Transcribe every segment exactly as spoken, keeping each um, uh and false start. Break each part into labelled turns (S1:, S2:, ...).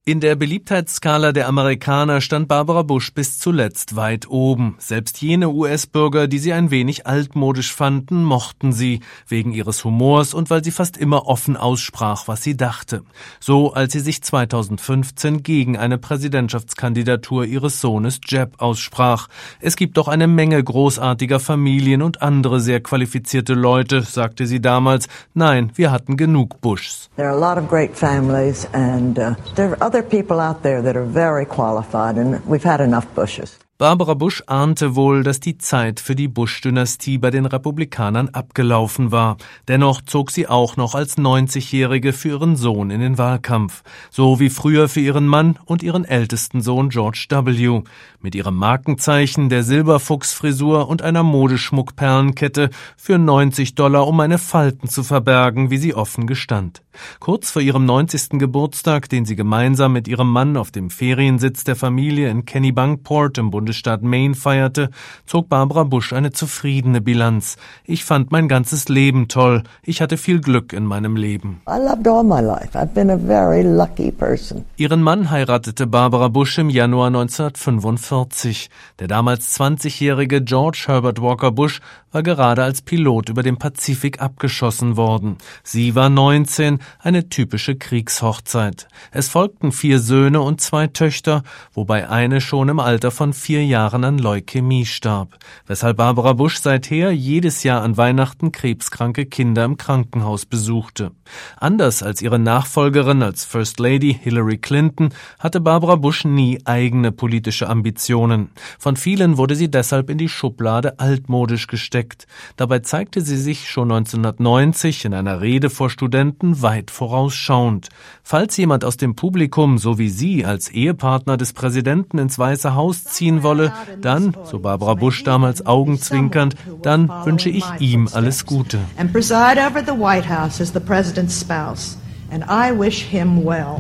S1: In der Beliebtheitsskala der Amerikaner stand Barbara Bush bis zuletzt weit oben. Selbst jene U S-Bürger, die sie ein wenig altmodisch fanden, mochten sie, wegen ihres Humors und weil sie fast immer offen aussprach, was sie dachte. So, als sie sich zweitausendfünfzehn gegen eine Präsidentschaftskandidatur ihres Sohnes Jeb aussprach. Es gibt doch eine Menge großartiger Familien und andere sehr qualifizierte Leute, sagte sie damals. Nein, wir hatten genug Bushs.
S2: There are a lot of great families and uh, there are other people out there that are very qualified and we've had enough Bushes.
S1: Barbara Bush ahnte wohl, dass die Zeit für die Bush-Dynastie bei den Republikanern abgelaufen war. Dennoch zog sie auch noch als neunzigjährige für ihren Sohn in den Wahlkampf. So wie früher für ihren Mann und ihren ältesten Sohn George W. Mit ihrem Markenzeichen, der Silberfuchsfrisur und einer Modeschmuckperlenkette für neunzig Dollar, um meine Falten zu verbergen, wie sie offen gestand. Kurz vor ihrem neunzigsten Geburtstag, den sie gemeinsam mit ihrem Mann auf dem Feriensitz der Familie in Kennebunkport im Bundesstaat Maine feierte, zog Barbara Bush eine zufriedene Bilanz. Ich fand mein ganzes Leben toll. Ich hatte viel Glück in meinem Leben.
S2: I loved all my life. I've been a very lucky person.
S1: Ihren Mann heiratete Barbara Bush im Januar neunzehnhundertfünfundvierzig. Der damals zwanzigjährige George Herbert Walker Bush war gerade als Pilot über den Pazifik abgeschossen worden. Sie war neunzehn, eine typische Kriegshochzeit. Es folgten vier Söhne und zwei Töchter, wobei eine schon im Alter von vier Jahren an Leukämie starb, weshalb Barbara Bush seither jedes Jahr an Weihnachten krebskranke Kinder im Krankenhaus besuchte. Anders als ihre Nachfolgerin als First Lady Hillary Clinton hatte Barbara Bush nie eigene politische Ambitionen. Von vielen wurde sie deshalb in die Schublade altmodisch gesteckt. Dabei zeigte sie sich schon neunzehnhundertneunzig in einer Rede vor Studenten weit vorausschauend. Falls jemand aus dem Publikum, so wie sie, als Ehepartner des Präsidenten ins Weiße Haus ziehen wolle, dann, so Barbara Bush damals augenzwinkernd, dann wünsche ich ihm alles Gute.
S3: And preside over the White House as the president's spouse. And I wish him well.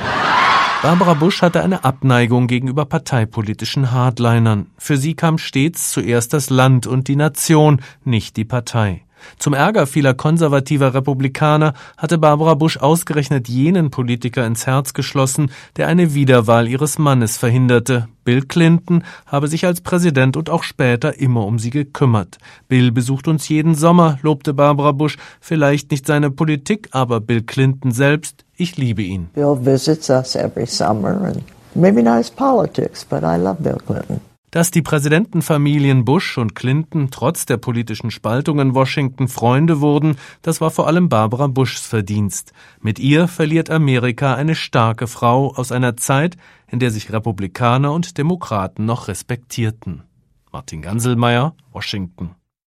S1: Barbara Bush hatte eine Abneigung gegenüber parteipolitischen Hardlinern. Für sie kam stets zuerst das Land und die Nation, nicht die Partei. Zum Ärger vieler konservativer Republikaner hatte Barbara Bush ausgerechnet jenen Politiker ins Herz geschlossen, der eine Wiederwahl ihres Mannes verhinderte. Bill Clinton habe sich als Präsident und auch später immer um sie gekümmert. Bill besucht uns jeden Sommer, lobte Barbara Bush, vielleicht nicht seine Politik, aber Bill Clinton selbst, ich liebe ihn.
S2: Bill visits us every summer and maybe not his politics, but I love Bill Clinton.
S1: Dass die Präsidentenfamilien Bush und Clinton trotz der politischen Spaltung in Washington Freunde wurden, das war vor allem Barbara Bushs Verdienst. Mit ihr verliert Amerika eine starke Frau aus einer Zeit, in der sich Republikaner und Demokraten noch respektierten. Martin Ganselmeier, Washington.